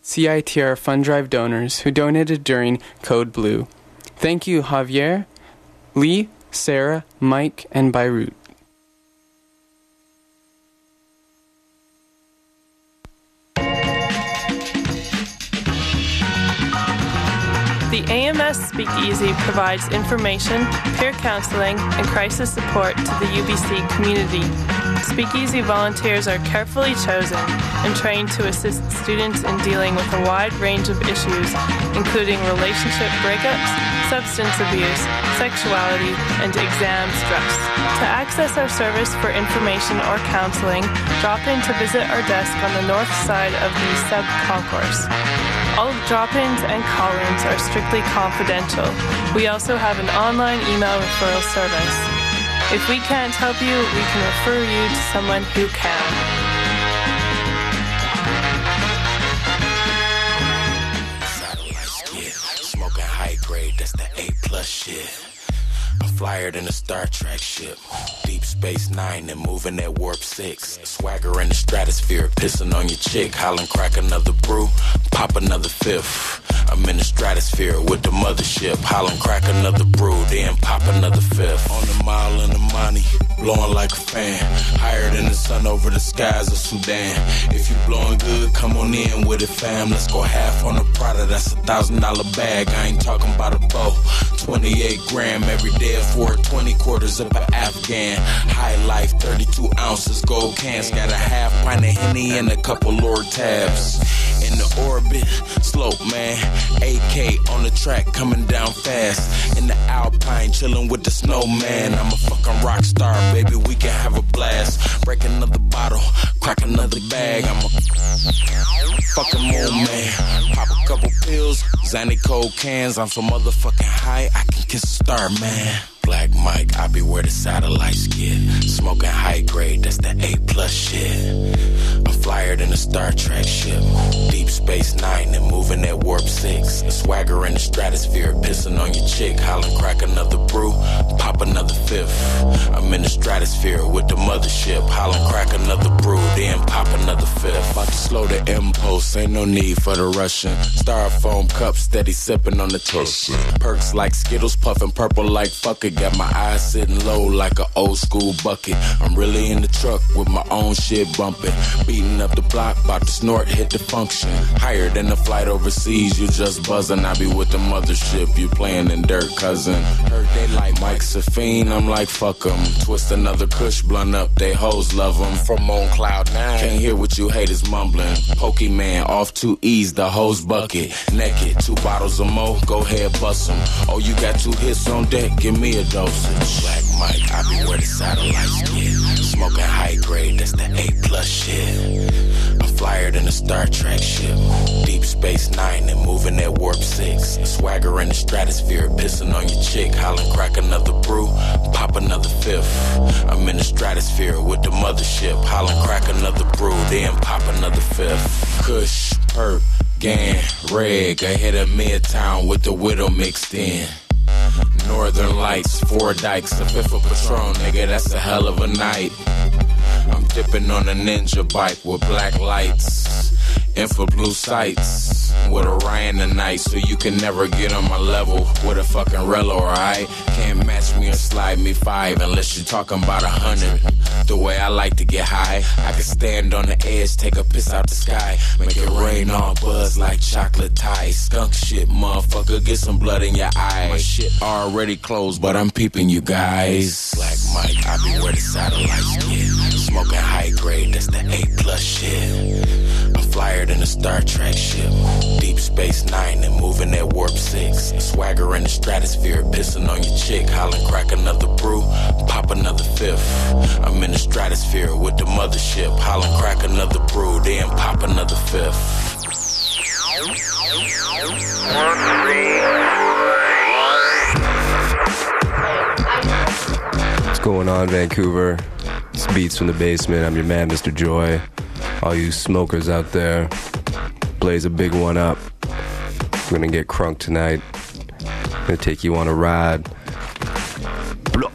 CITR Fund Drive donors who donated during Code Blue. Thank you, Javier, Lee, Sarah, Mike, and Beirut. The AMS Speakeasy provides information, peer counseling, and crisis support to the UBC community. Speakeasy volunteers are carefully chosen and trained to assist students in dealing with a wide range of issues, including relationship breakups, substance abuse, sexuality, and exam stress. To access our service for information or counseling, drop in to visit our desk on the north side of the sub-concourse. All drop-ins and call-ins are strictly confidential. We also have an online email referral service. If we can't help you, we can refer you to someone who can. Smoking high grade, that's the A+ shit. I'm flyer than a Star Trek ship. Deep Space Nine and moving at Warp 6. Swagger in the stratosphere, pissing on your chick. Hollin' crack another brew, pop another fifth. I'm in the stratosphere with the mothership. Hollin' crack another brew, then pop another fifth. On the mile in the money, blowing like a fan. Higher than the sun over the skies of Sudan. If you blowing good, come on in with it, fam. Let's go half on the Prada, that's $1,000 bag. I ain't talking about a bow. 28 gram every day at 420 quarters up an Afghan. High life, 32 ounces, gold cans. Got a half pint of Henny and a couple Lord tabs. In the orbit, slope man. AK on the track, coming down fast. In the Alpine, chilling with the snowman. I'm a fucking rock star, baby, we can have a blast. Break another bottle, crack another bag. I'm a fucking moon man. Pop a couple pills, Xanny cold cans. I'm so motherfucking high, I can kiss a star, man. Black Mike, I be where the satellites get. Smoking high grade, that's the A+ shit. I'm flyer than a Star Trek ship. Deep Space Nine and moving at Warp 6. Swagger in the stratosphere, pissing on your chick. Hollin' crack another brew, pop another fifth. I'm in the stratosphere with the mothership. Hollin' crack another brew, then pop another fifth. About to slow the impulse, ain't no need for the rushing. Styrofoam cup, steady sipping on the toast. Perks like Skittles, puffin' purple like fuck it. Got my eyes sitting low like an old school bucket. I'm really in the truck with my own shit bumping. Beating up the block, about to snort, hit the function. Higher than a flight overseas, you just buzzing. I be with the mothership, you playing in dirt, cousin. Heard they like Mike's a fiend, I'm like fuck 'em. Twist another kush blunt up, they hoes love 'em. From on cloud 9, can't hear what you haters mumbling. Pokemon, off 2 E's, the hose bucket. Naked, 2 bottles of mo, go ahead bust 'em. Oh, you got 2 hits on deck, give me a dosage. Black Mike, I be where the satellites get. Smoking high grade, that's the A+ shit. I'm flyer than a Star Trek ship. Deep Space Nine and moving at Warp 6. Swagger in the stratosphere, pissing on your chick. Hollin' crack another brew, pop another fifth. I'm in the stratosphere with the mothership. Hollin' crack another brew, then pop another fifth. Kush, perp, gan, reg. Ahead of Midtown with the widow mixed in. Northern Lights, 4 dikes, a fifth of Patron, nigga, that's a hell of a night. I'm dipping on a ninja bike with black lights, infra blue sights, with Orion tonight, so you can never get on my level with a fucking Relo, alright? Can't match me or slide me 5 unless you're talking about 100. The way I like to get high, I can stand on the edge, take a piss out the sky, make it rain all buzz like chocolate tie. Skunk shit, motherfucker, get some blood in your eye. My shit already closed, but I'm peeping you guys. Black Mike, I be where the satellites get. Smoking high grade, that's the A+ shit. I'm flyer than a Star Trek ship. Deep Space Nine and moving at Warp 6. Swagger in the stratosphere, pissing on your chick. Hollin' crack another brew, pop another fifth. I'm in the stratosphere with the mothership. Hollin' crack another brew, then pop another fifth. What's going on, Vancouver? It's Beats from the Basement. I'm your man, Mr. Joy. All you smokers out there, blaze a big one up. We're gonna get crunk tonight. Gonna take you on a ride. Blah.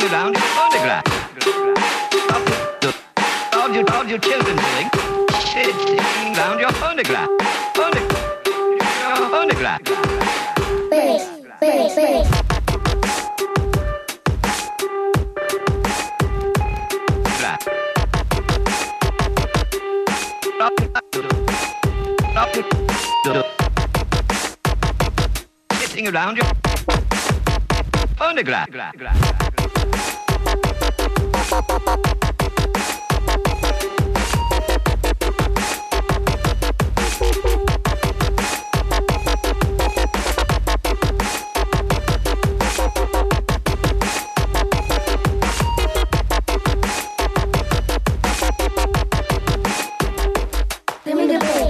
around your phonograph. All your children doing, sitting around your phonograph. Phonograph. Bass. Sitting around your phonograph. Give me the bass.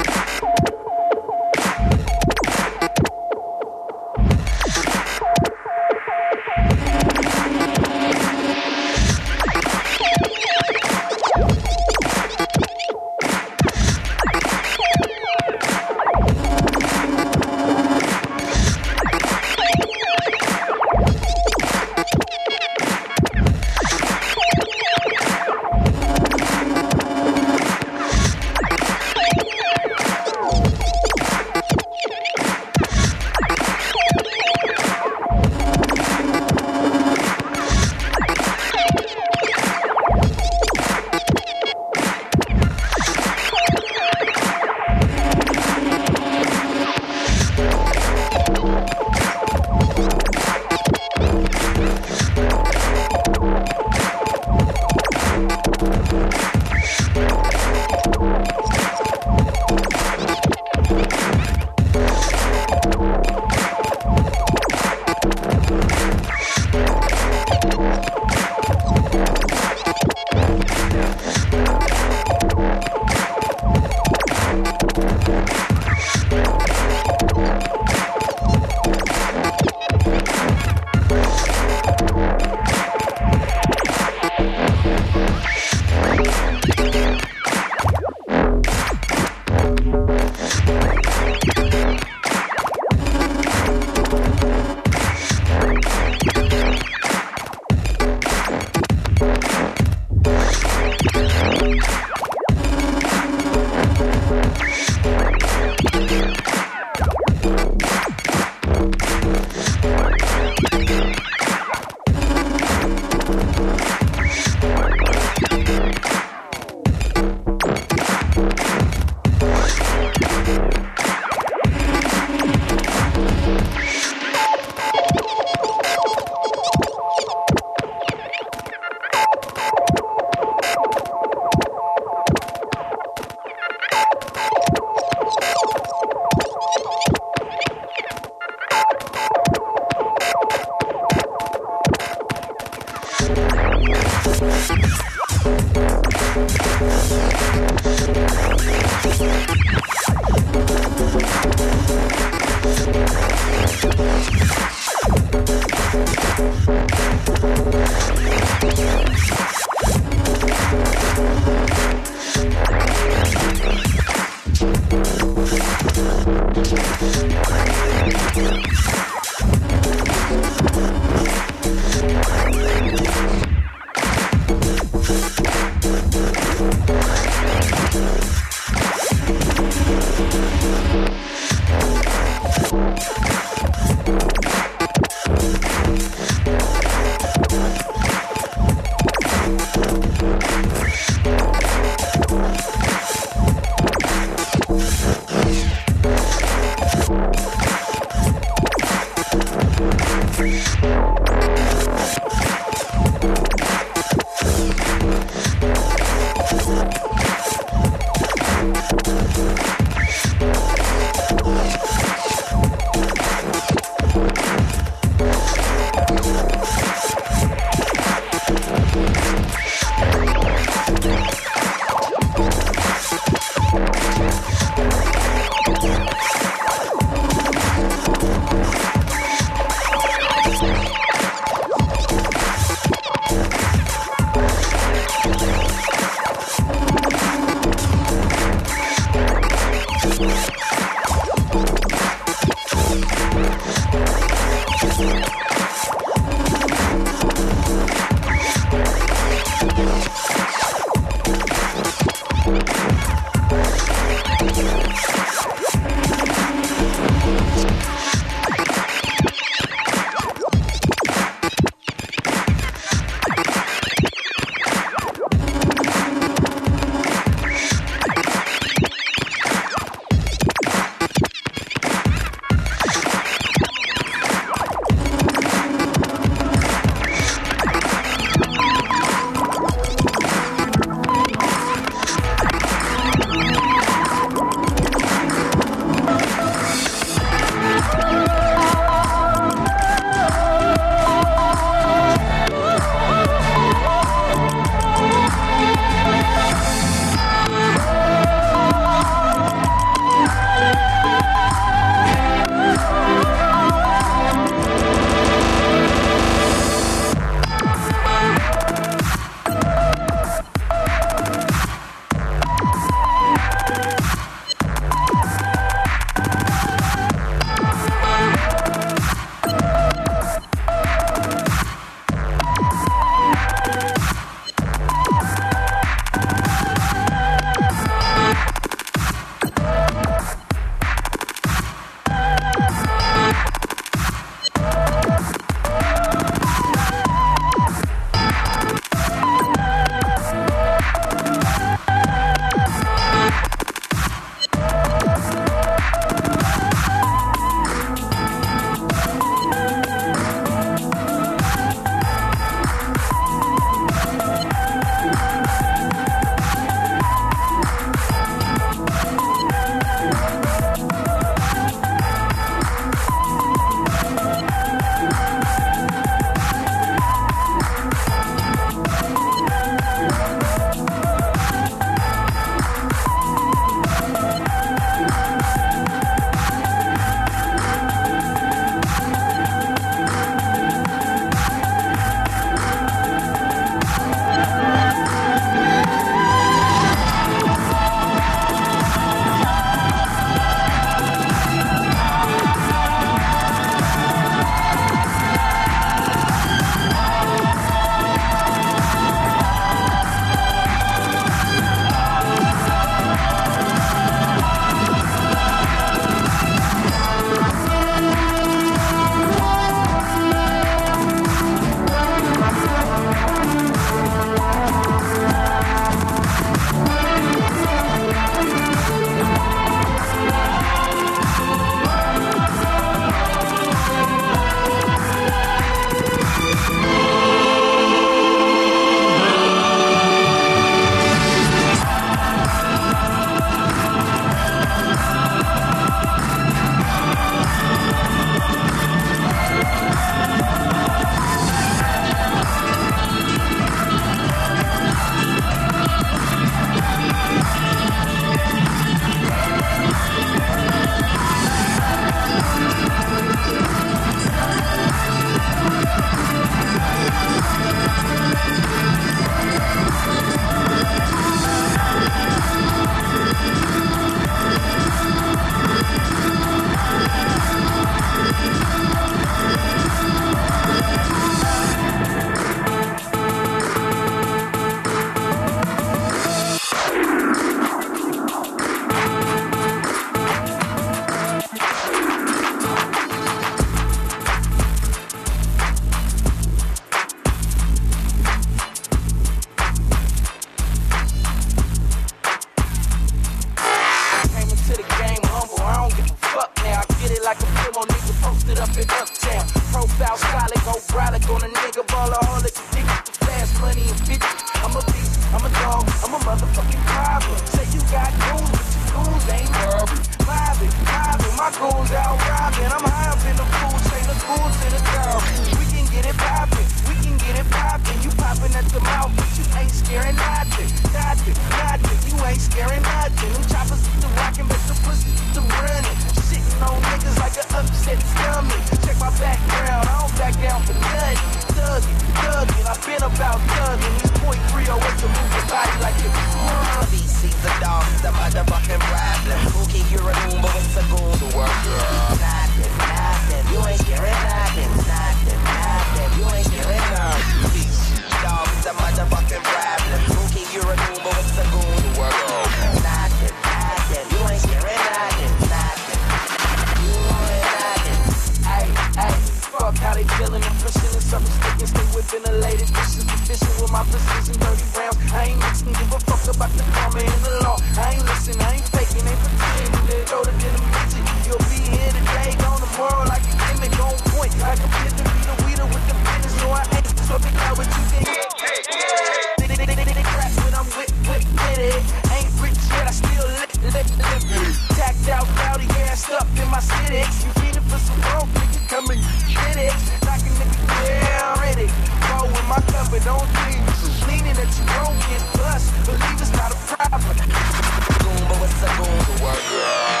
it up in Uptown. Profile solid, go brolic on a nigga, ballaholic, addicted to fast money and bitches. I'm a beast, I'm a dog, I'm a motherfucking problem. Say you got goons, but your goons ain't worried. Mobbing, my goons out robbing. I'm high up in the food, say the goons in the dog. We can get it poppin', we can get it poppin'. You poppin' at the mouth, but you ain't scaring nothing. You ain't scaring nothing. Them choppers is the rockin', but the pussy is the running. Shitting on niggas like an upset stomach. Check my background, I don't back down for nothing. Thuggin', I've been about thuggin'. These .308 to move your body like it's BC's the dog, the motherfucking problem. Okay, you're a goon, but what's a goon to work? Nothing, you ain't scaring nothing. You ain't scaring nothing. BC's dog, the motherfucking problem. Okay, you're a goon, but what's a goon to work? Nothing, you ain't scaring nothing. You ain't nothing. Ay, fuck how they feelin', I'm pushing and something sticking, stay whipping the latest dishes, fishing with my precision, 30 rounds. I ain't mixing, give a fuck about the karma and the law. I ain't listening, I ain't faking, ain't pretending. They're older than a midget. You'll be here today, gone tomorrow like a gimmick, on point. Like a pit to be the weeder with the finish, so I ain't swapping out what you think. They crap when I'm with it. Ain't rich yet, I still live. Tacked out, rowdy, gassed up in my city. You feeding for some broke, nigga, come and get it. Knocking nigga down, ready. Roll with my cup, but don't leave. Leaning that you won't get bust. Believe it's not a problem. Goon, but what's a goon to work?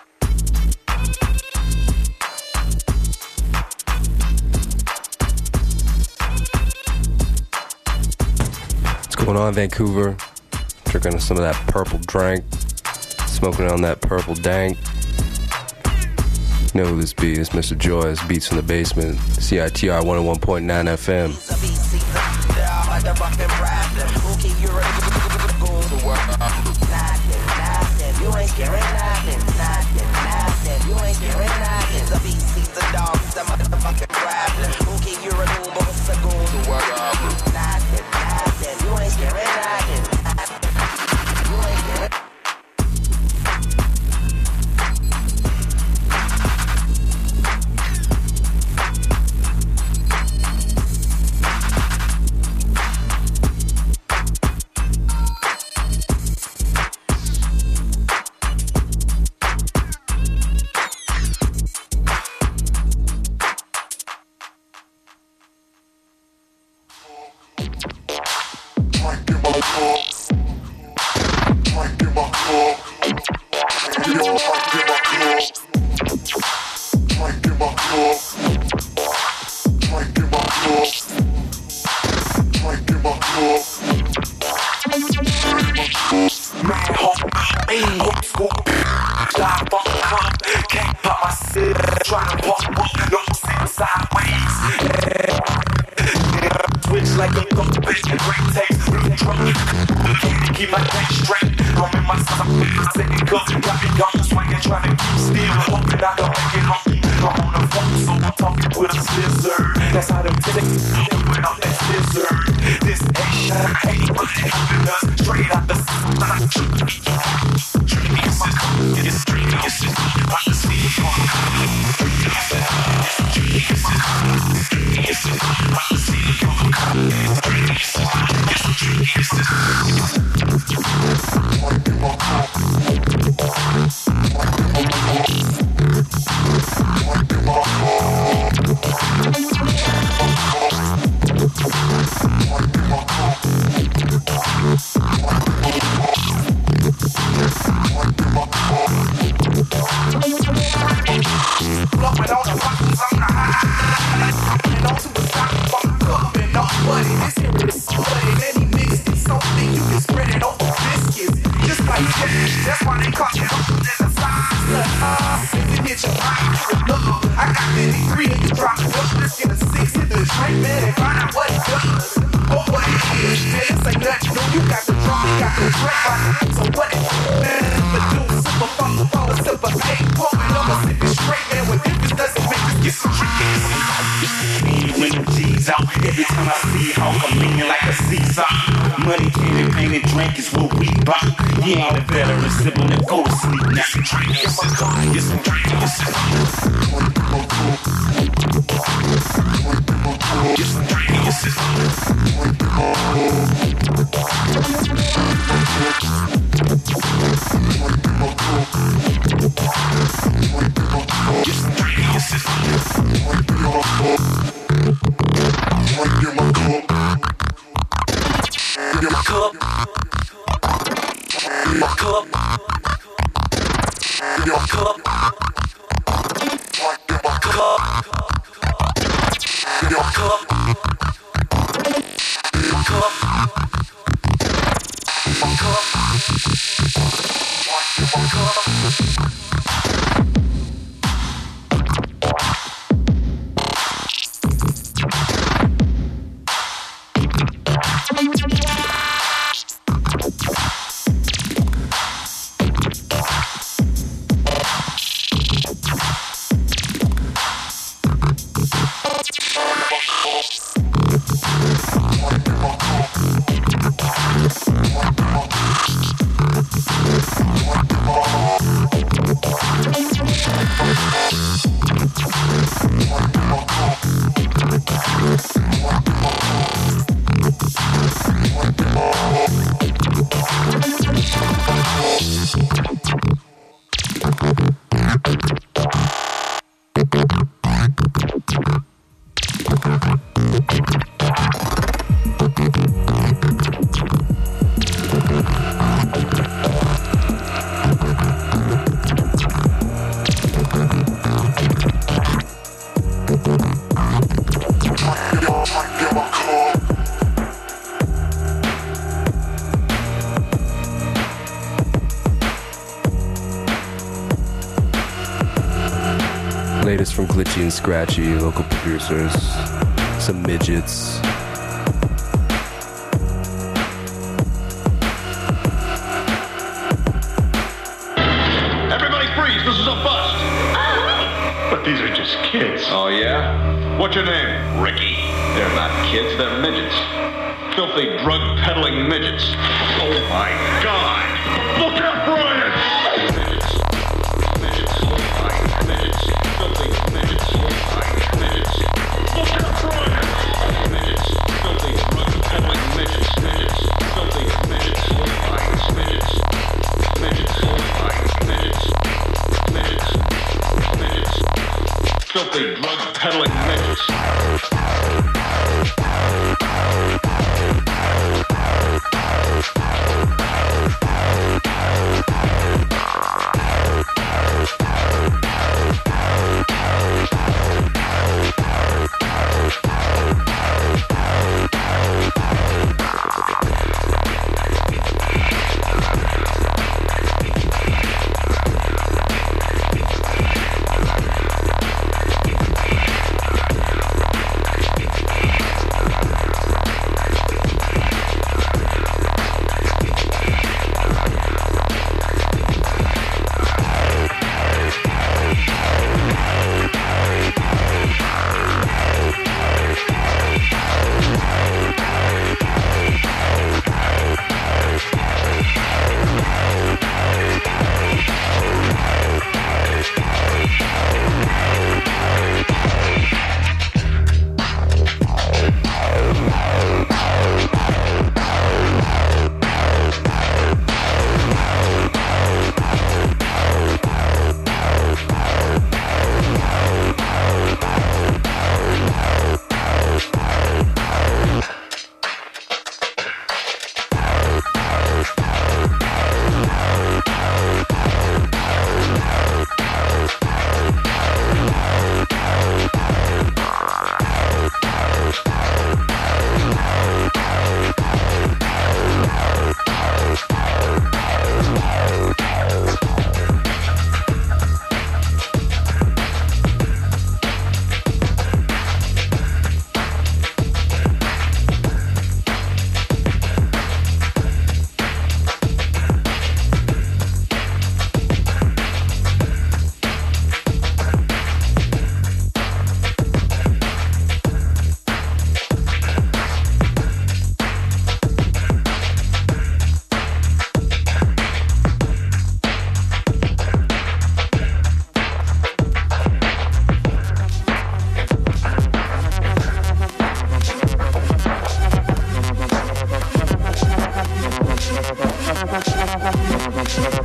What's going on, Vancouver? Drinking some of that purple drink. Smoking on that purple dank. You know who this be? It's Mr. Joy. It's Beats in the Basement. CITR 101.9 FM. Motherfucking problem. Okay, you're a goon to work. Nothing. You ain't scaring nothing. You ain't scaring nothing. The BC's the dog, the motherfucking problem. Okay, you're a goon, but what's a goon to work? Nothing. You ain't scaring nothing. You ain't scaring. Every time I see how I'm leaning like a seesaw. Money, candy, paint, and drink is what we buy. He ain't a veteran, sibling to go to sleep. Now some drink, get some drink, get some drink, get some drink. Get some drink, get some Latest from Glitchy and Scratchy, local producers, some midgets. Everybody freeze, this is a bust. But these are just kids. Oh, yeah? What's your name? Ricky. They're not kids, they're midgets. Filthy drug-peddling midgets. Oh, my God. Look out, Brian! Midgets. Midgets. Midgets. Filthy midgets. Midgets. Look out, Brian! Midgets. Filthy drug-peddling midgets. Midgets. Filthy midgets. Midgets. Midgets. Midgets. Midgets. Midgets. Filthy drug-peddling midgets.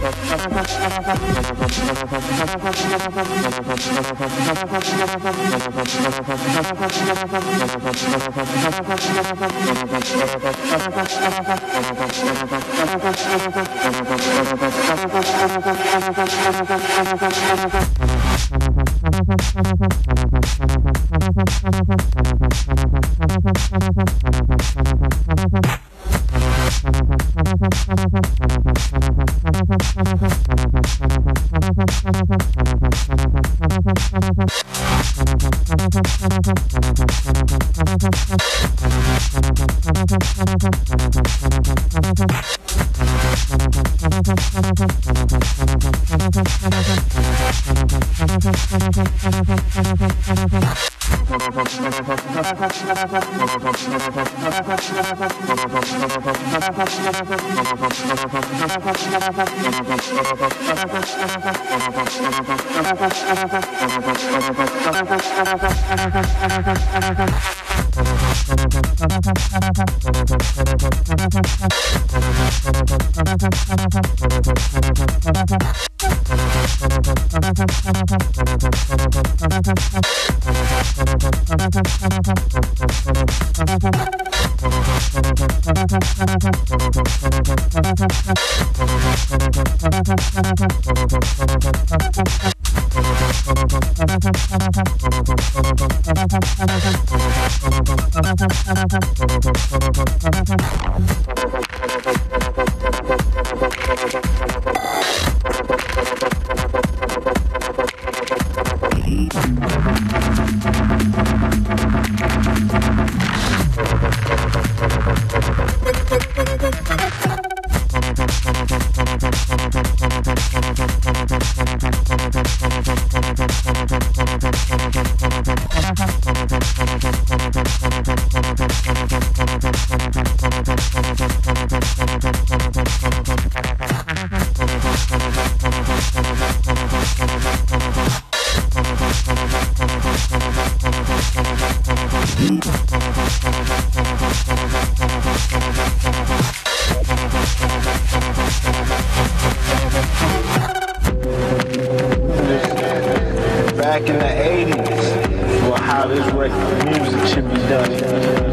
Back in the 80s, for how this record music should be done.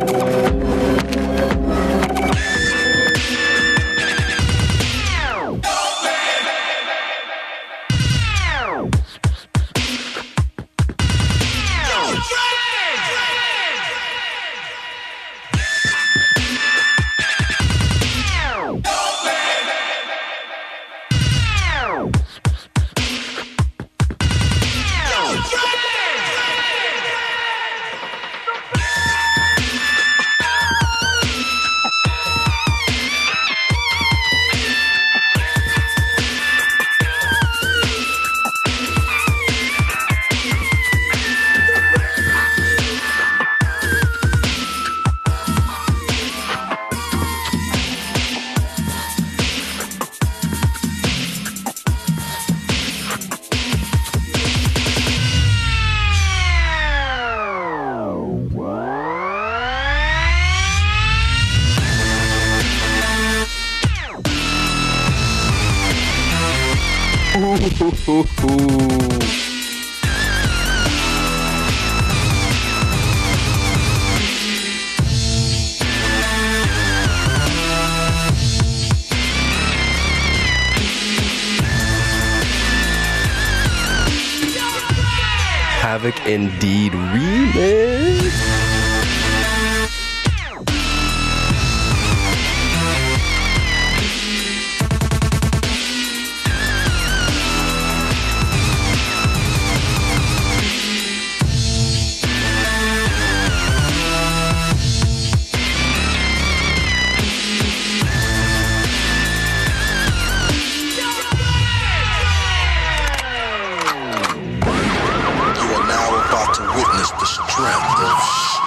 Havoc Indeed remix. The strength of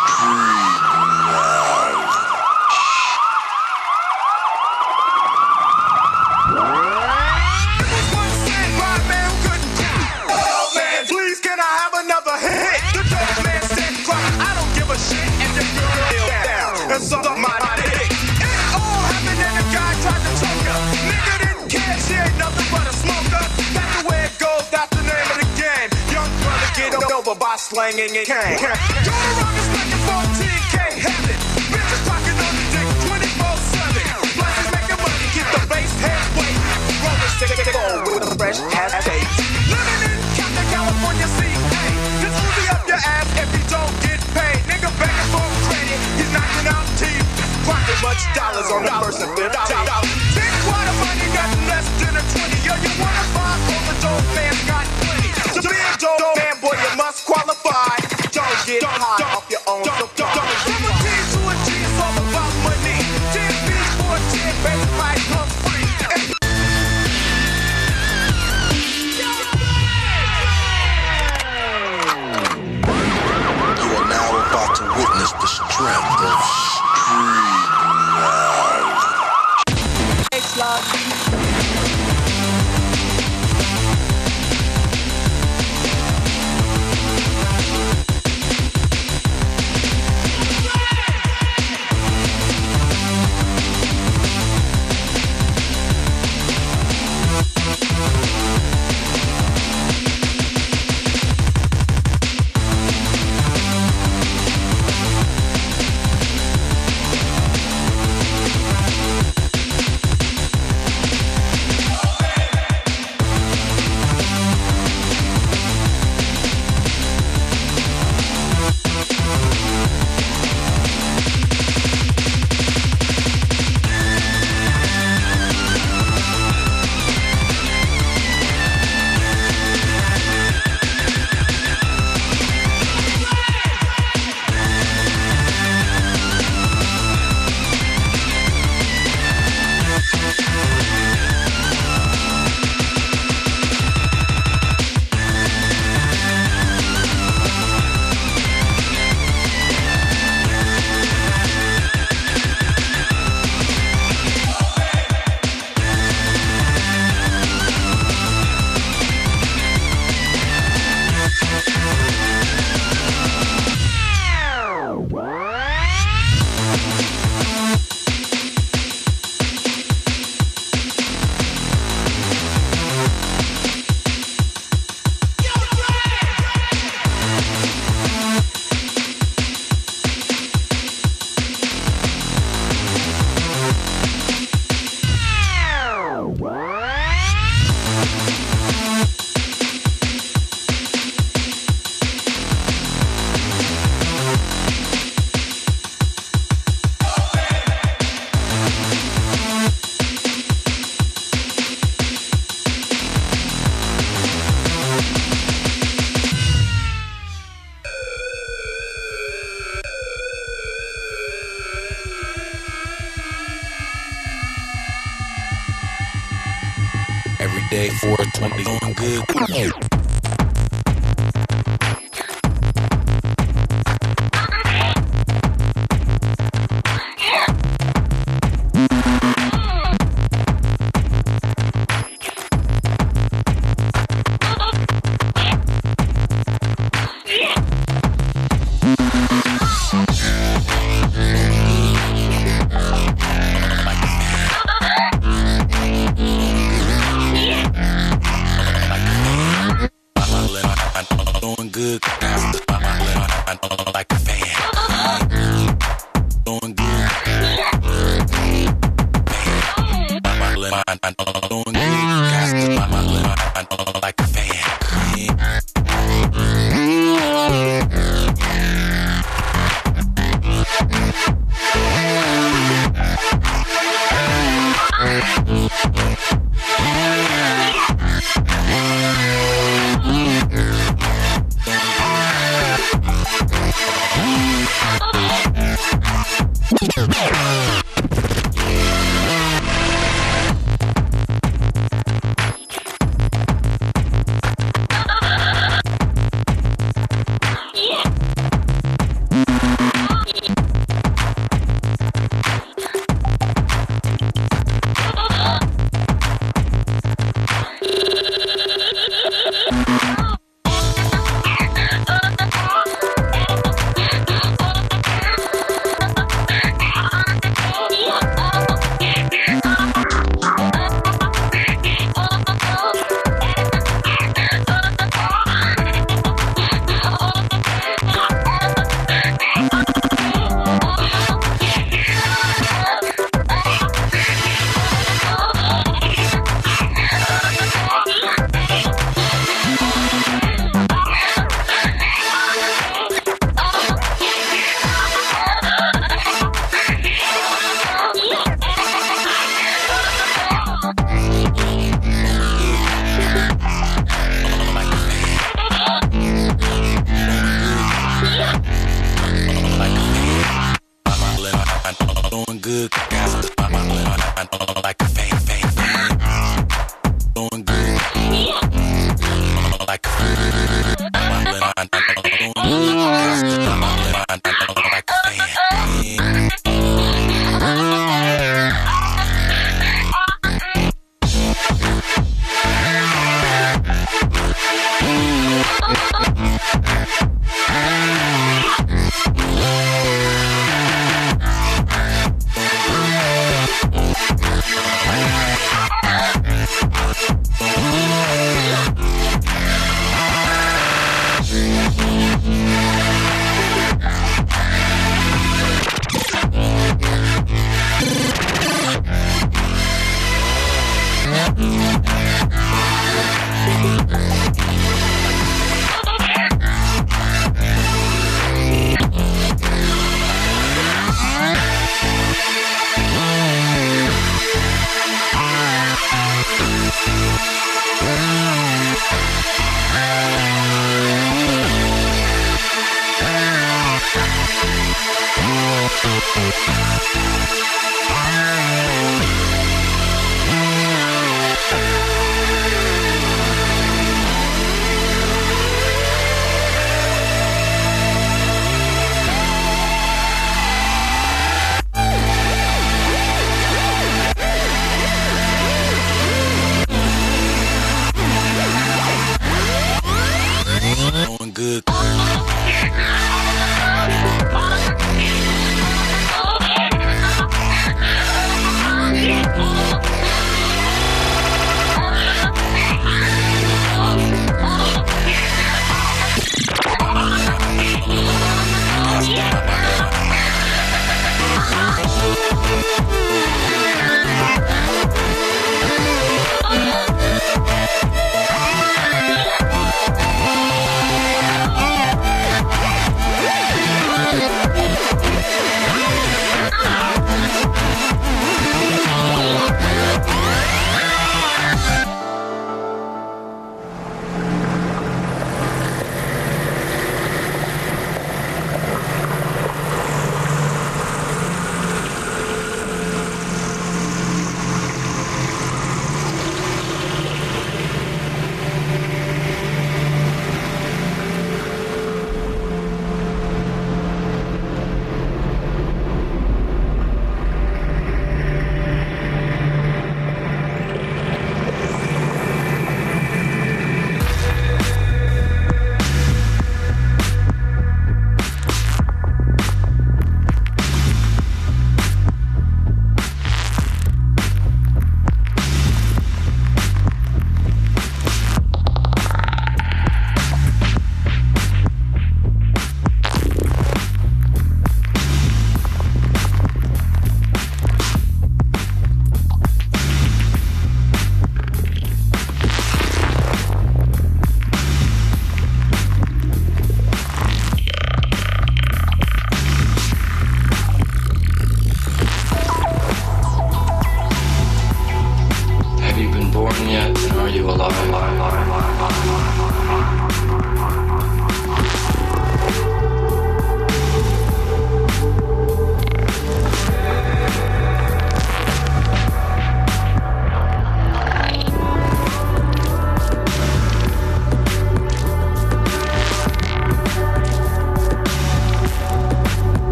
slanging it cane. Go around this like a 14K heaven. Bitches talking on the dick 24/7. Blessings making money, keep the bass halfway. Rolling 6-4 with a fresh ass tape. Living in Compton, California, CA. Just Uzi up your ass if you don't get paid. Nigga begging for credit, he's knocking out teeth. Grinding much dollars on the first and fifth dollar. Think what a money got less than a 20. Yo, you wanna buy all the dope man got plenty. To be a dope man, boy, you must qualify. Don't get high off your own supply. From a T to a G, it's all about money. 10 beats for a 10, baby, fight comes free. You are now about to witness the strength of street knowledge. Day 420 going good.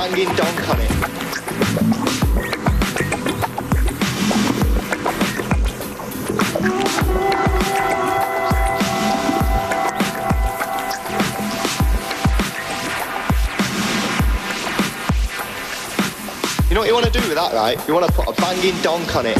banging donk on it. You know what you want to do with that, right? You want to put a banging donk on it.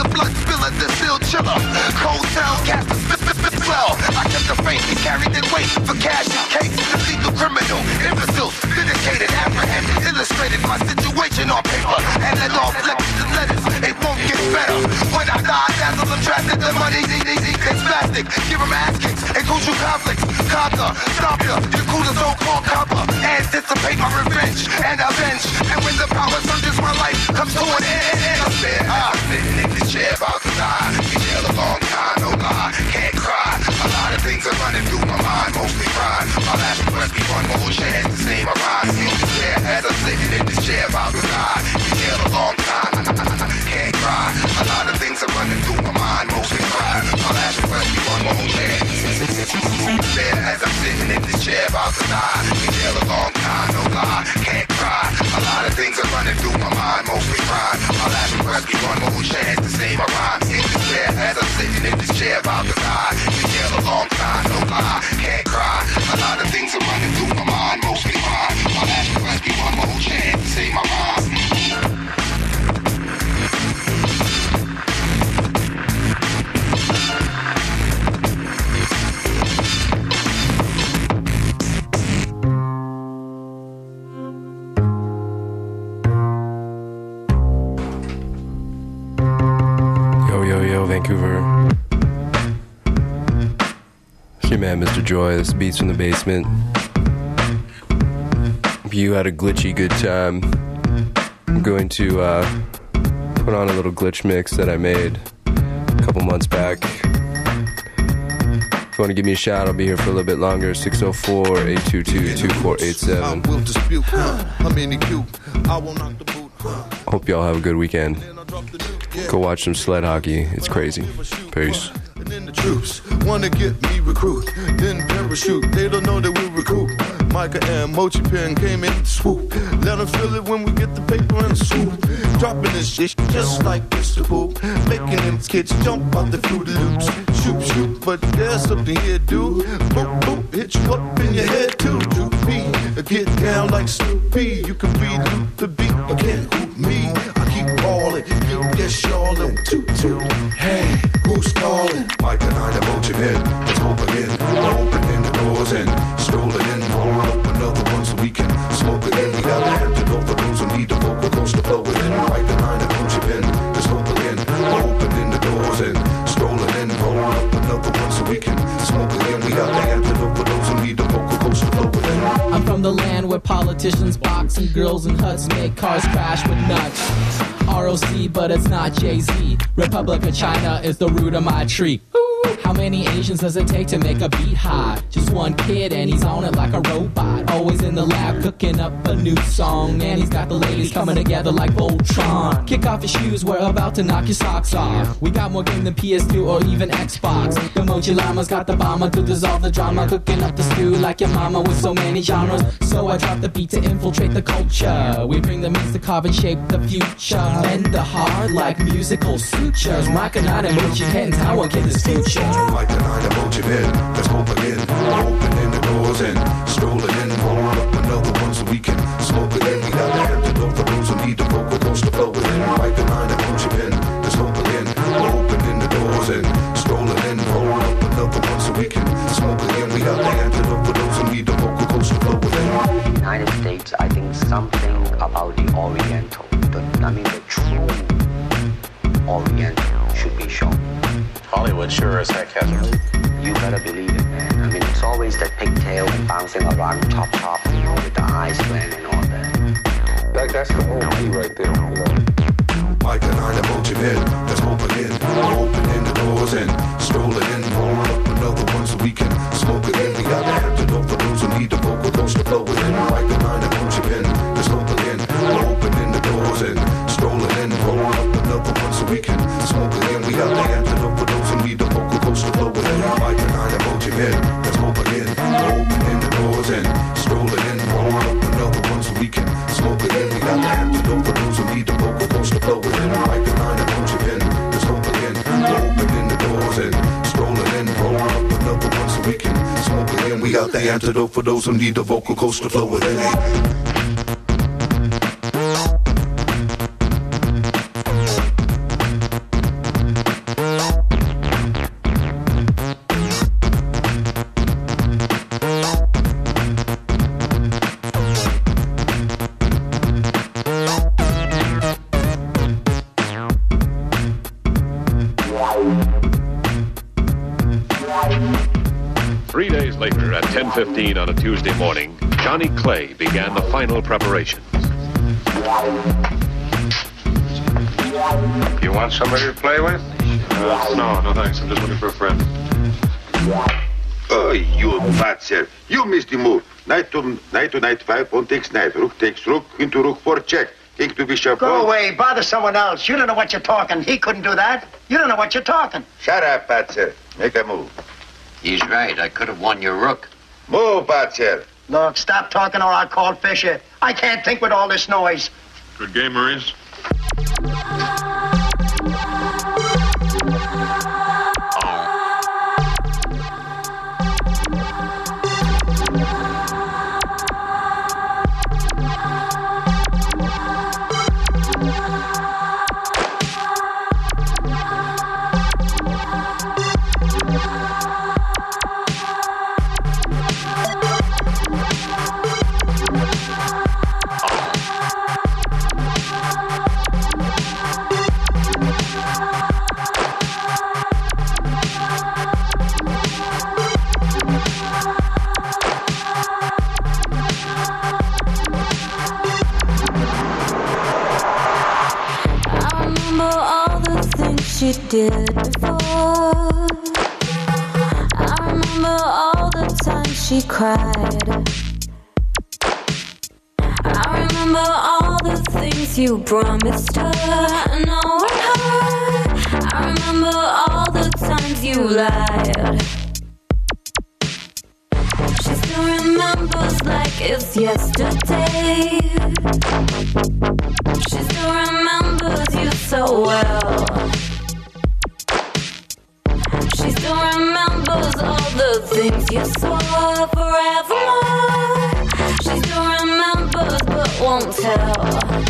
Cold cell, cast the well. I kept the faith, carried it weight. for cash and cakes. The lethal criminal, imbeciles, dedicated, apprehended, illustrated my situation on paper, and let off letters and letters. It won't get better. When I die, dazzle them, drastic, the money's easy, it's plastic. Give them ass kicks and crucial conflicts. Conquer, stop ya, you cool the so-called copper. Anticipate my revenge and avenge. And when the power surges, my life comes to an end. I'm sitting in this chair about to die. Been jail a long time, no lie, can't cry. A lot of things are running through my mind, mostly pride. My last request be one more chance to say my rhyme. In this chair as I'm sitting in this chair about to die. Been jail a long time, can't cry. A lot of things are running through my mind, mostly pride. My last request be one more chance. There as I'm sitting in this chair about to die. Been jail a long time, no lie, can't cry. A lot of things are running through my mind, mostly pride. My last request be one more chance to say my rhyme. In this chair as I'm sitting in this chair about to die. Been jail a long time, no lie, can't cry. A lot of things are running through my mind, mostly pride. My last request be one more chance to say my rhyme. Vancouver. It's your man, Mr. Joy. This Beats from the Basement. If you had a glitchy good time, I'm going to put on a little glitch mix that I made a couple months back. If you want to give me a shout, I'll be here for a little bit longer. 604-822-2487. Hope y'all have a good weekend. Go watch some sled hockey. It's crazy. Peace. And then the troops wanna get me recruit, then parachute. They don't know that we recruit. Micah and Mochi Pen came in to swoop. Let them feel it when we get the paper and the swoop. Dropping this shit just like Mr. Poop. Making them kids jump out the Fruity Loops. Shoot, shoot, but there's something here, dude. Boop, boop, hit you up in your head too. Droopy, get down like Snoopy. You can read the beat, but can't hoop me. I keep ballin', you get shawlin'. Toot, toot, hey, who's calling? Mike and I, the Mochi Pen, let's open in. Opening the doors and strolling in. Roll up another one so we can smoke it in. We got to have to go for those who need the vocal coast to blow it in. Mike and I, the Mochi Pen, let's open in. Opening the doors and strolling in. Roll up another one so we can smoke it in. We got to have to go for those who need the vocal coast to blow it in. I'm from the land where politicians box and girls in huts make cars crash with nuts. ROC, but it's not Jay-Z. Republic of China is the root of my tree. How many Asians does it take to make a beat hot? Just one kid and he's on it like a robot. Always in the lab cooking up a new song. And he's got the ladies coming together like Voltron. Kick off your shoes, we're about to knock your socks off. We got more game than PS2 or even Xbox. The Mochi Llama's got the bomber to dissolve the drama. Cooking up the stew like your mama with so many genres. So I drop the beat to infiltrate the culture. We bring the mix to carve and shape the future. Bend the heart like musical sutures. Rockin' out and Mochi Pen, Taiwan kid is future. Mike and I, the Mochi Pen, let's open in. Opening the doors and strolling in. Roll up another one so we can smoke it in. We got to have to go for those who need the vocal coast to blow it in. Mike and I, the Mochi Pen, let's open in. Opening the doors and strolling in. Roll up another one so we can smoke it in. We got to have to go for those who need the vocal coast to blow it in. United States, I think something about the Oriental, the true Oriental should be shown. Hollywood sure as heck has it. You better believe it, man. I mean, it's always that pigtail and bouncing around top, you know, with the eyes slant and all that. That's the whole key right there, you know. Mike and I, the Mochi Pen, let's open in. Opening the doors and strolling in. Roll up another one so we can smoke it in. We got to have to go for those who need the vocal coast to blow it in. Mike and I, the Mochi Pen, let's open in. Opening the doors and strolling in. Roll up another one so we can smoke it in. We got to have to go for those who need the vocal coast to blow it in. Mike and I, the Mochi Pen, let's open in. Opening the doors and strolling in. Roll up another one so we can smoke it in. We got to have to go for those who need the vocal coast to blow it in. Mike and I, the Mochi Pen, let's open in. Opening the doors and strolling in. Roll up another one so we can smoke it in. We got the antidote for those who need the vocal coast to blow it in. 3 days later, at 10:15 on a Tuesday morning, Johnny Clay began the final preparations. You want somebody to play with? No, thanks. I'm just looking for a friend. Oh, you bastard. You missed the move. Knight to knight 5, pawn takes knight. Rook takes rook, into rook 4, check. King to bishop. Go away, bother someone else. You don't know what you're talking. He couldn't do that. You don't know what you're talking. Shut up, bastard. Make a move. He's right. I could have won your rook. Move, bastard. Look, stop talking or I'll call Fisher. I can't think with all this noise. Good game, Maurice. She did before. I remember all the times she cried. I remember all the things you promised her. I know it hurt. I remember all the times you lied. She still remembers like it's yesterday. She still remembers you so well. She still remembers all the things you swore forevermore. She still remembers but won't tell.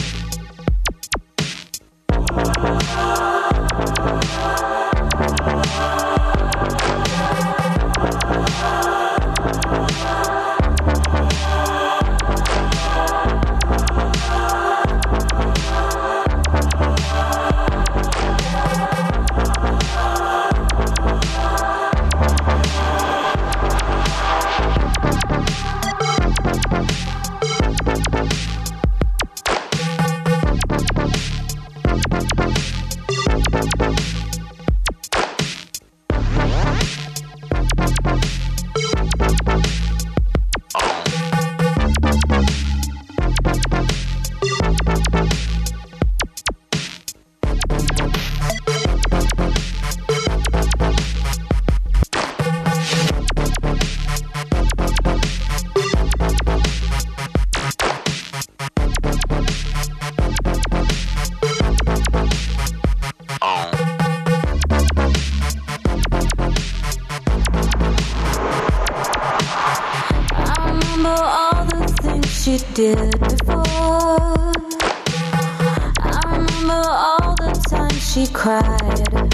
She did before. I remember all the times she cried.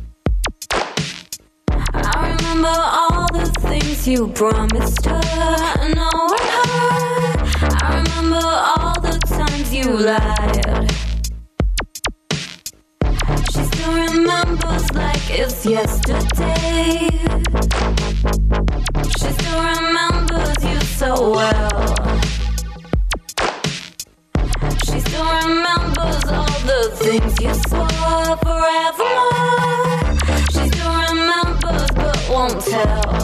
I remember all the things you promised her. I know it hurt. I remember all the times you lied. She still remembers like it's yesterday. She still remembers you so well. She still remembers all the things you swore forevermore. She still remembers but won't tell.